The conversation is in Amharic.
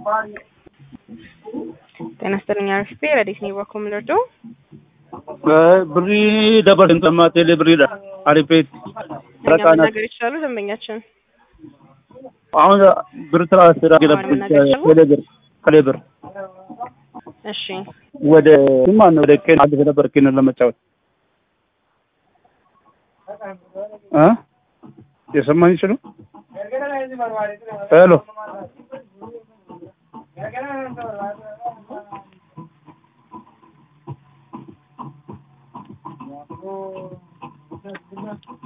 ጤና ይስጥልኝ አርፍቴ ረዲስ ነው በኮም ለርዶ ብሪ ደበል እንተማቴ ለብሪ አሪፔት ረካና ነገር ይችላሉ ደንበኛችን አሁን ብር ትራንስፈር አድርገን ከሌብር እሺ ወደ ማን ወደ ኬን አዲስ ነበር ኬን ለመጫወት የሰማኝ ይችላል ሄሎ